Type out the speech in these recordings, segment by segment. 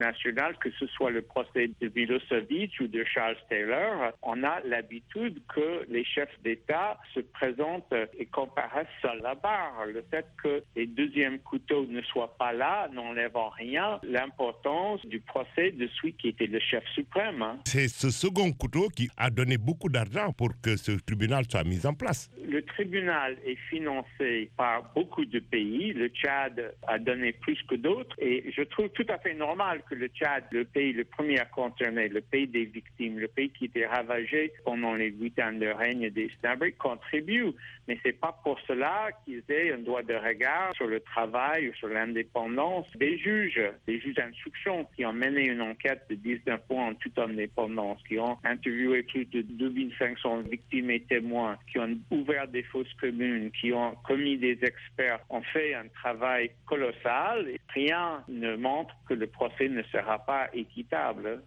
national, que ce soit le procès de Milosevic ou de Charles Taylor, on a l'habitude que les chefs d'État se présentent et comparaissent à la barre. Le fait que les deuxièmes couteaux ne soient pas là n'enlève en rien l'importance du procès de celui qui était le chef suprême. C'est ce second couteau qui a donné beaucoup d'argent pour que ce tribunal soit mis en place. Le tribunal est financé par beaucoup de pays. Le Tchad a donné plus que d'autres et je trouve tout à fait normal que le Tchad, le pays le premier concerné, le pays des victimes, le pays qui était ravagé pendant les 8 ans de règne des Snabri, contribue. Mais c'est pas pour cela qu'ils aient un droit de regard sur le travail ou sur l'indépendance des juges d'instruction qui ont mené une enquête de 19 mois en toute indépendance, qui ont interviewé plus de 2500 victimes et témoins, qui ont ouvert des fausses communes, qui ont commis des experts, ont fait un travail colossal. Et rien ne montre que le procès ne sera pas équitable.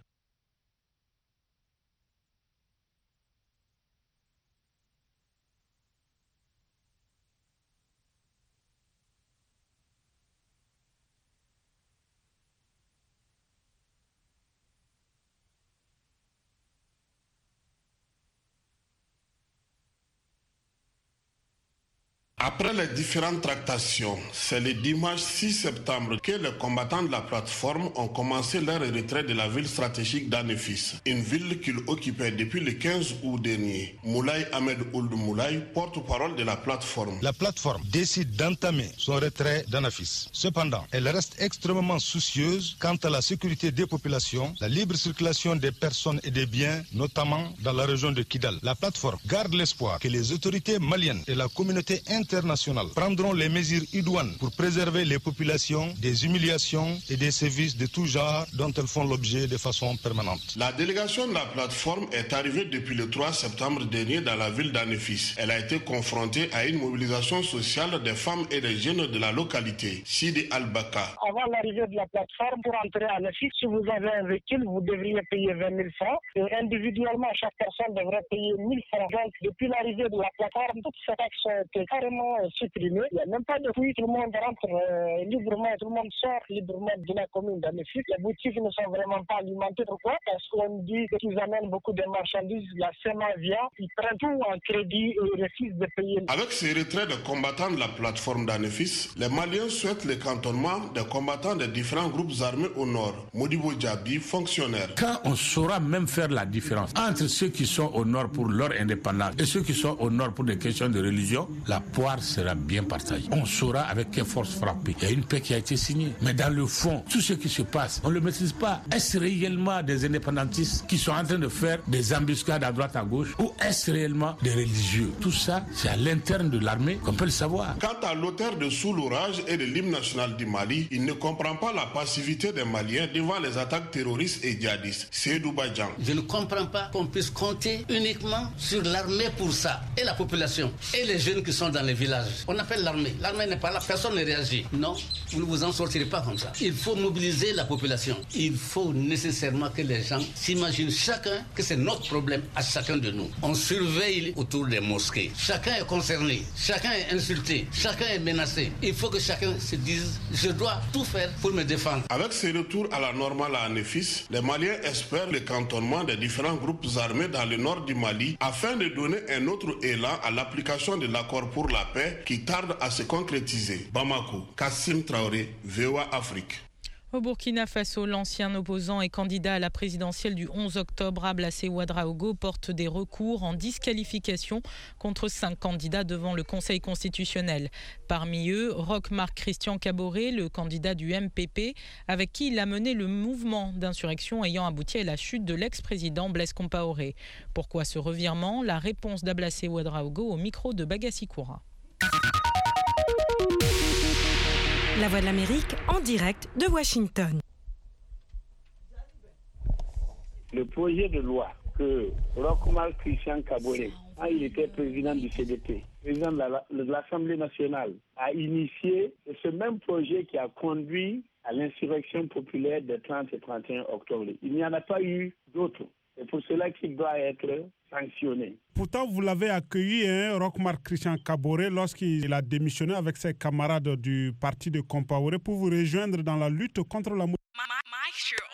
Après les différentes tractations, c'est le dimanche 6 septembre que les combattants de la plateforme ont commencé leur retrait de la ville stratégique d'Anefis, une ville qu'ils occupaient depuis le 15 août dernier. Moulay Ahmed Ould Moulay, porte-parole de la plateforme. La plateforme décide d'entamer son retrait d'Anefis. Cependant, elle reste extrêmement soucieuse quant à la sécurité des populations, la libre circulation des personnes et des biens, notamment dans la région de Kidal. La plateforme garde l'espoir que les autorités maliennes et la communauté internationales prendront les mesures idoines pour préserver les populations des humiliations et des sévices de tout genre dont elles font l'objet de façon permanente. La délégation de la plateforme est arrivée depuis le 3 septembre dernier dans la ville d'Anefis. Elle a été confrontée à une mobilisation sociale des femmes et des jeunes de la localité. Sidi Al-Baka. Avant l'arrivée de la plateforme, pour entrer à Anefis, si vous avez un véhicule, vous devriez payer 20 000 francs. Et individuellement, chaque personne devrait payer 1 000 francs. Donc, depuis l'arrivée de la plateforme, toutes ces taxes ont été carrément supprimées. Il n'y a même pas de fruits, tout le monde rentre librement, tout le monde sort librement de la commune d'Anefis. Les boutiques ne sont vraiment pas alimentées. Pourquoi? Parce qu'on dit qu'ils amènent beaucoup de marchandises, la SEMA vient, ils prennent tout en crédit et ils refusent de payer. Avec ces retraits de combattants de la plateforme d'Anefis, les Maliens souhaitent le cantonnement des combattants des différents groupes armés au nord. Modibo Djabi, fonctionnaire. Quand on saura même faire la différence entre ceux qui sont au nord pour leur indépendance et ceux qui sont au nord pour des questions de religion, la poire sera bien partagée. On saura avec quelle force frapper. Il y a une paix qui a été signée. Mais dans le fond, tout ce qui se passe, on ne le maîtrise pas. Est-ce réellement des indépendantistes qui sont en train de faire des embuscades à droite à gauche ou est-ce réellement des religieux? Tout ça, c'est à l'interne de l'armée qu'on peut le savoir. Quant à l'auteur de Sous l'orage et de l'hymne national du Mali, il ne comprend pas la passivité des Maliens devant les attaques terroristes et djihadistes. Seydou Badjan. Je ne comprends pas qu'on puisse compter uniquement sur l'armée pour ça. Et la population. Et les jeunes qui sont dans les villages. On appelle l'armée. L'armée n'est pas là, personne ne réagit. Non, vous ne vous en sortirez pas comme ça. Il faut mobiliser la population. Il faut nécessairement que les gens s'imaginent chacun que c'est notre problème à chacun de nous. On surveille autour des mosquées. Chacun est concerné. Chacun est insulté. Chacun est menacé. Il faut que chacun se dise, je dois tout faire pour me défendre. Avec ces retours à la normale à Anefis, les Maliens espèrent le cantonnement des différents groupes armés dans le nord du Mali afin de donner un autre élan à l'application de l'accord pour la paix qui tarde à se concrétiser. Bamako, Kassim Traoré, VOA Afrique. Au Burkina Faso, l'ancien opposant et candidat à la présidentielle du 11 octobre, Ablassé Ouedraogo, porte des recours en disqualification contre 5 candidats devant le Conseil constitutionnel. Parmi eux, Roch Marc Christian Kaboré, le candidat du MPP, avec qui il a mené le mouvement d'insurrection ayant abouti à la chute de l'ex-président Blaise Compaoré. Pourquoi ce revirement? La réponse d'Ablassé Ouedraogo au micro de Bagassi Koura. La Voix de l'Amérique en direct de Washington. Le projet de loi que Roch Marc Christian Kaboré, quand il était président du CDP, président de l'Assemblée nationale, a initié, c'est ce même projet qui a conduit à l'insurrection populaire des 30 et 31 octobre. Il n'y en a pas eu d'autres. C'est pour cela qu'il doit être sanctionné. Pourtant, vous l'avez accueilli, Roch Marc Christian Kaboré, lorsqu'il a démissionné avec ses camarades du parti de Compaoré pour vous rejoindre dans la lutte contre la